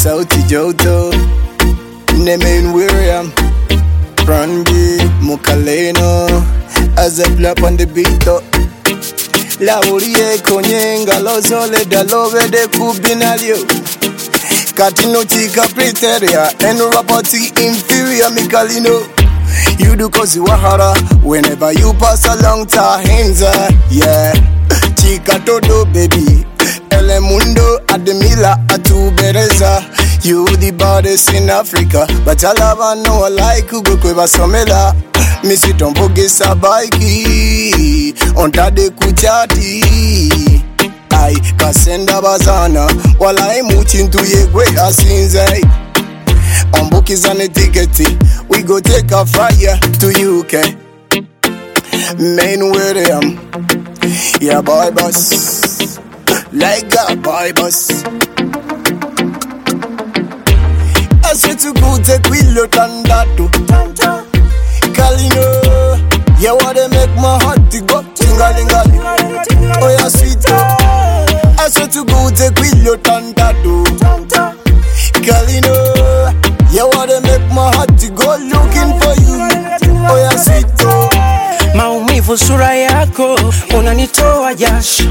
sauti joto Name William Brandy Mukaleno as I play up on the beat up La ulie konyenga lozole da love de kubinalio Katino chika preteria and rapati inferior mikalino You do cause you wahara whenever you pass along tahenza yeah Chika todo baby Ele mundo admila atubereza You the baddest in Africa But I love and know I like you go kweba somela Misi tomboge sabaiki Ontade kuchati Ai kasenda bazana Wala imuchintu yegwe asinzai Ombukizane tiketi We go take a flyer to UK Main William Yeah boy boss Like a boy boss I swear to God take we look on that too Kalino Yeah what they make my heart to go Tingalingali Oh yeah sweet I swear to God take we look on that too Kalino Yeah what they make my heart to go looking for you Oh yeah sweet Maumivu sura yako unanitoa jasho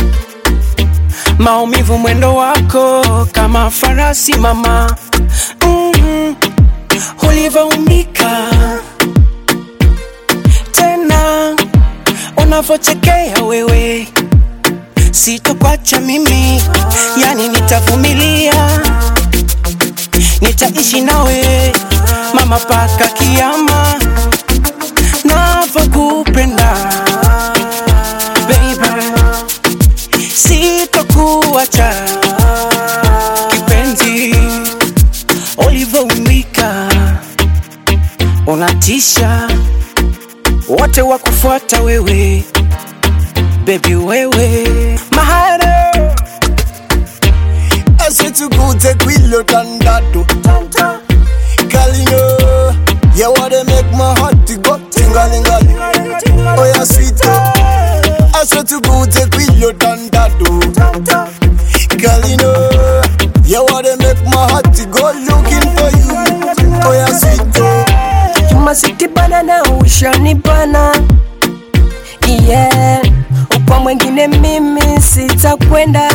Maumivu mwendo wako kama farasi mama Ulivoumbika tena unavochekea wewe Sitokwacha mimi yani nitavumilia Nitaishi nawe mama paka kiyama Navokupenda baby Sitokuacha kipenzi Ulivoumbika unatisha wote wakufuata wewe baby wewe mahara I swear to God take we look on that too Kalino Yeah what they make my heart to go Tingalingali Oh yeah sweet I swear to God take we look on that too Kalino Yeah what they make my heart to go looking for you Oh yeah sweet Masiti banana ushani bana Yeah Upa mwengine mimi sitakwenda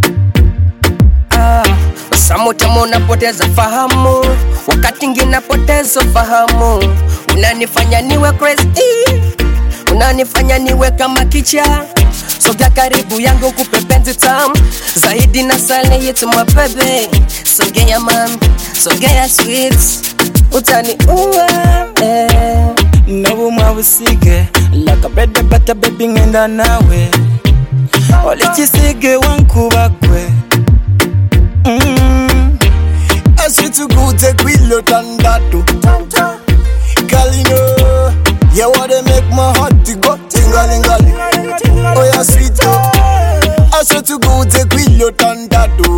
Samotamo napoteza fahamu Wakati ngina potezo fahamu Unanifanya niwe crazy Unanifanya niwe kama kicha Sogea karibu yangu kupe penzi tamu Zaidi na sale yetu mabebe Sogea mami, sogea sweet Utani uwa Nabu mawusige Laka bede bata baby ngenda nawe Olichisige wankubakwe I swear to God take we look on that too Kalino Yeah what they make my heart to go Tingalingali Oh yeah sweet I swear to God take we look on that too